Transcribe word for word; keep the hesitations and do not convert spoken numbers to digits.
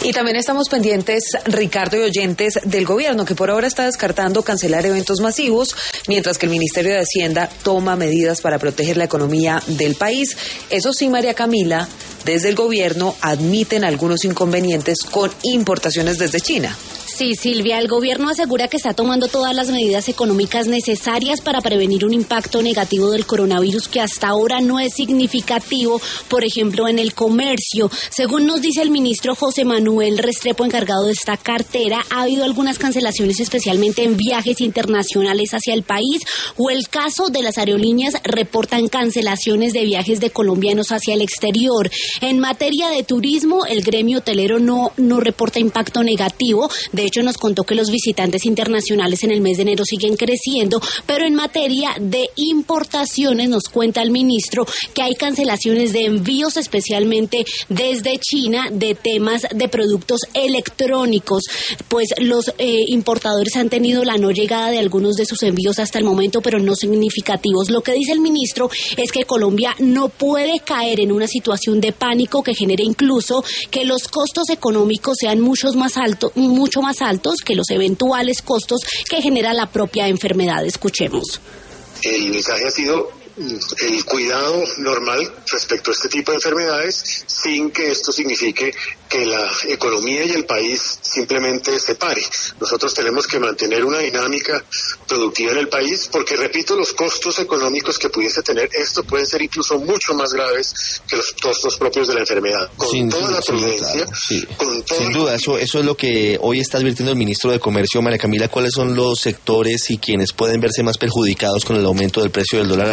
Y también estamos pendientes, Ricardo y oyentes, del gobierno, que por ahora está descartando cancelar eventos masivos, mientras que el Ministerio de Hacienda toma medidas para proteger la economía del país. Eso sí, María Camila, desde el gobierno admiten algunos inconvenientes con importaciones desde China. Sí, Silvia, el gobierno asegura que está tomando todas las medidas económicas necesarias para prevenir un impacto negativo del coronavirus que hasta ahora no es significativo, por ejemplo, en el comercio. Según nos dice el ministro José Manuel Restrepo, encargado de esta cartera, ha habido algunas cancelaciones, especialmente en viajes internacionales hacia el país, o el caso de las aerolíneas reportan cancelaciones de viajes de colombianos hacia el exterior. En materia de turismo, el gremio hotelero no, no reporta impacto negativo. De De hecho, nos contó que los visitantes internacionales en el mes de enero siguen creciendo, pero en materia de importaciones nos cuenta el ministro que hay cancelaciones de envíos, especialmente desde China, de temas de productos electrónicos, pues los eh, importadores han tenido la no llegada de algunos de sus envíos hasta el momento, pero no significativos. Lo que dice el ministro es que Colombia no puede caer en una situación de pánico que genere incluso que los costos económicos sean muchos más altos, mucho más altos que los eventuales costos que genera la propia enfermedad. Escuchemos. El mensaje ha sido el cuidado normal respecto a este tipo de enfermedades, sin que esto signifique que la economía y el país simplemente se pare. Nosotros tenemos que mantener una dinámica productiva en el país, porque, repito, los costos económicos que pudiese tener esto pueden ser incluso mucho más graves que los costos propios de la enfermedad. Con sin toda duda, la prudencia, sí. con toda Sin duda, eso, eso es lo que hoy está advirtiendo el ministro de Comercio, María Camila. ¿Cuáles son los sectores y quienes pueden verse más perjudicados con el aumento del precio del dólar